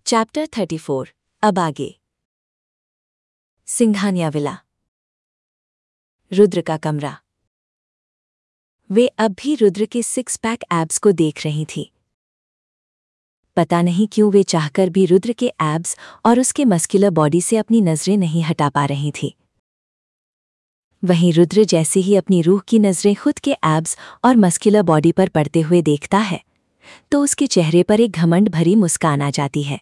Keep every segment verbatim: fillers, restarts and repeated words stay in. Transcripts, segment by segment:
Chapter thirty four. अब आगे। Singhania villa. Rudra का कमरा। वे अब भी रुद्र के सिक्स पैक एब्स को देख रही थी। पता नहीं क्यों वे चाहकर भी रुद्र के एब्स और उसके मस्कुलर बॉडी से अपनी नजरें नहीं हटा पा रही थी। वहीं रुद्र जैसे ही अपनी रूह की नजरें खुद के एब्स और मस्कुलर बॉडी पर पड़ते हुए देखता है तो उसके चेहरे पर एक घमंड भरी मुस्कान आ जाती है।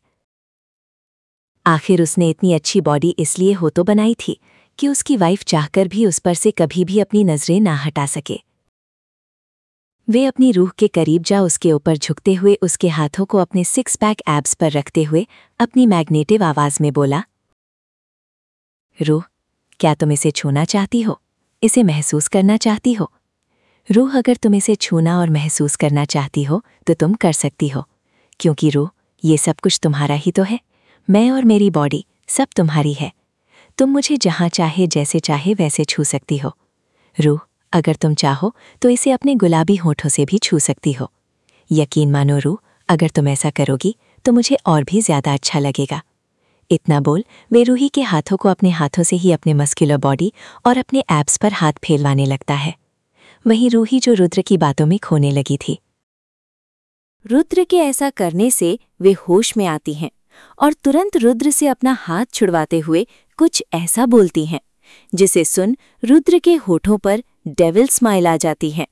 आखिर उसने इतनी अच्छी बॉडी इसलिए हो तो बनाई थी कि उसकी वाइफ चाहकर भी उस पर से कभी भी अपनी नजरें ना हटा सके। वे अपनी रूह के करीब जा उसके ऊपर झुकते हुए उसके हाथों को अपने सिक्स पैक एब्स पर रखते हुए अपनी मैग्नेटिव आवाज में बोला, रूह, क्या तुम इसे छूना चाहती हो? इसे महसूस करना चाहती हो? रूह, अगर तुम इसे छूना और महसूस करना चाहती हो तो तुम कर सकती हो, क्योंकि रूह, ये सब कुछ तुम्हारा ही तो है। मैं और मेरी बॉडी सब तुम्हारी है। तुम मुझे जहाँ चाहे जैसे चाहे वैसे छू सकती हो। रूह, अगर तुम चाहो तो इसे अपने गुलाबी होठों से भी छू सकती हो। यकीन मानो रूह, अगर तुम ऐसा करोगी तो मुझे और भी ज्यादा अच्छा लगेगा। इतना बोल वे रूही के हाथों को अपने हाथों से ही अपने मस्कुलर बॉडी और अपने एब्स पर हाथ फेरवाने लगता है। वहीं रूही जो रुद्र की बातों में खोने लगी थी। रुद्र के ऐसा करने से वे होश में आती हैं और तुरंत रुद्र से अपना हाथ छुड़वाते हुए कुछ ऐसा बोलती हैं जिसे सुन रुद्र के होठों पर डेविल स्माइल आ जाती है।